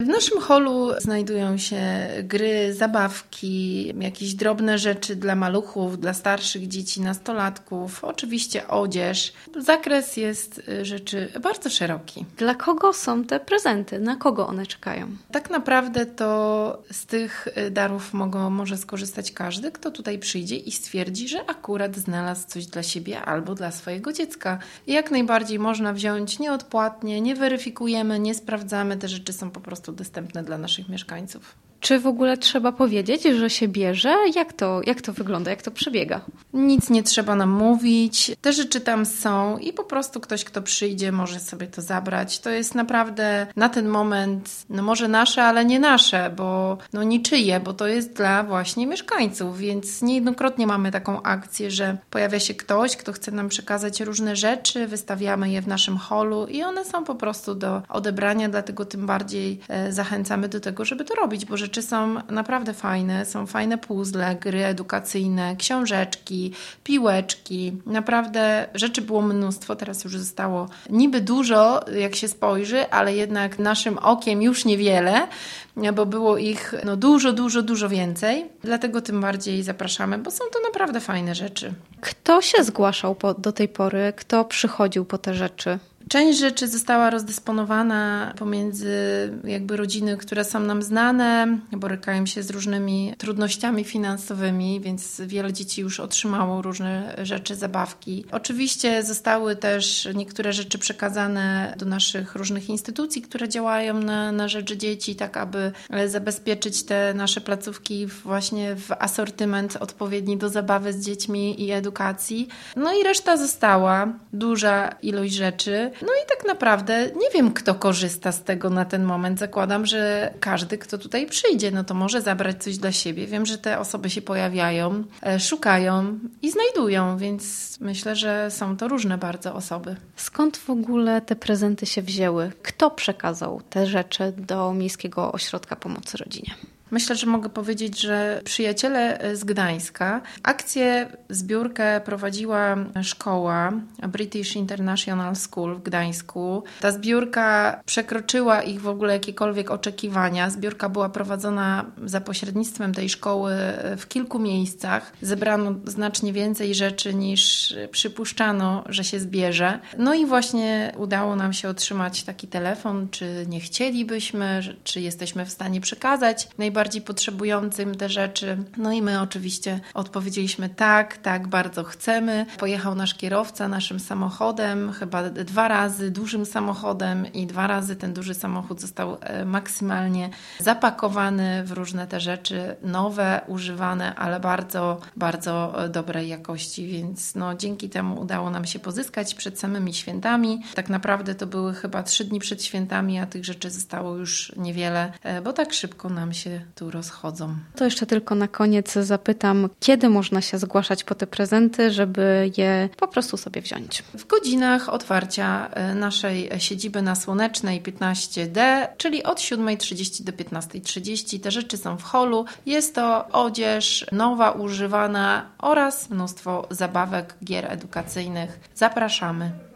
W naszym holu znajdują się gry, zabawki, jakieś drobne rzeczy dla maluchów, dla starszych dzieci, nastolatków, oczywiście odzież. Zakres jest rzeczy bardzo szeroki. Dla kogo są te prezenty? Na kogo one czekają? Tak naprawdę to z tych darów może skorzystać każdy, kto tutaj przyjdzie i stwierdzi, że akurat znalazł coś dla siebie albo dla swojego dziecka. I jak najbardziej można wziąć nieodpłatnie, nie weryfikujemy, nie sprawdzamy, te rzeczy są po prostu dostępne dla naszych mieszkańców. Czy w ogóle trzeba powiedzieć, że się bierze? Jak to wygląda? Jak to przebiega? Nic nie trzeba nam mówić. Te rzeczy tam są i po prostu ktoś, kto przyjdzie, może sobie to zabrać. To jest naprawdę na ten moment, może nasze, ale nie nasze, bo niczyje, bo to jest dla właśnie mieszkańców, więc niejednokrotnie mamy taką akcję, że pojawia się ktoś, kto chce nam przekazać różne rzeczy, wystawiamy je w naszym holu i one są po prostu do odebrania, dlatego tym bardziej zachęcamy do tego, żeby to robić, bo rzeczy są naprawdę fajne. Są fajne puzzle, gry edukacyjne, książeczki, piłeczki. Naprawdę rzeczy było mnóstwo, teraz już zostało niby dużo, jak się spojrzy, ale jednak naszym okiem już niewiele, bo było ich dużo więcej. Dlatego tym bardziej zapraszamy, bo są to naprawdę fajne rzeczy. Kto się zgłaszał do tej pory? Kto przychodził po te rzeczy? Część rzeczy została rozdysponowana pomiędzy rodziny, które są nam znane, borykają się z różnymi trudnościami finansowymi, więc wiele dzieci już otrzymało różne rzeczy, zabawki. Oczywiście zostały też niektóre rzeczy przekazane do naszych różnych instytucji, które działają na rzecz dzieci, tak aby zabezpieczyć te nasze placówki właśnie w asortyment odpowiedni do zabawy z dziećmi i edukacji. I reszta została, duża ilość rzeczy. I tak naprawdę nie wiem, kto korzysta z tego na ten moment. Zakładam, że każdy, kto tutaj przyjdzie, to może zabrać coś dla siebie. Wiem, że te osoby się pojawiają, szukają i znajdują, więc myślę, że są to różne bardzo osoby. Skąd w ogóle te prezenty się wzięły? Kto przekazał te rzeczy do Miejskiego Ośrodka Pomocy Rodzinie? Myślę, że mogę powiedzieć, że przyjaciele z Gdańska. Akcję, zbiórkę prowadziła szkoła British International School w Gdańsku. Ta zbiórka przekroczyła ich w ogóle jakiekolwiek oczekiwania. Zbiórka była prowadzona za pośrednictwem tej szkoły w kilku miejscach. Zebrano znacznie więcej rzeczy niż przypuszczano, że się zbierze. I właśnie udało nam się otrzymać taki telefon, czy nie chcielibyśmy, czy jesteśmy w stanie przekazać najbardziej potrzebującym te rzeczy. I my oczywiście odpowiedzieliśmy tak, bardzo chcemy. Pojechał nasz kierowca naszym samochodem, chyba 2 razy dużym samochodem i 2 razy ten duży samochód został maksymalnie zapakowany w różne te rzeczy, nowe, używane, ale bardzo, bardzo dobrej jakości, więc dzięki temu udało nam się pozyskać przed samymi świętami. Tak naprawdę to były chyba 3 dni przed świętami, a tych rzeczy zostało już niewiele, bo tak szybko nam się tu rozchodzą. To jeszcze tylko na koniec zapytam, kiedy można się zgłaszać po te prezenty, żeby je po prostu sobie wziąć? W godzinach otwarcia naszej siedziby na Słonecznej 15D, czyli od 7:30 do 15:30. Te rzeczy są w holu. Jest to odzież nowa, używana oraz mnóstwo zabawek, gier edukacyjnych. Zapraszamy.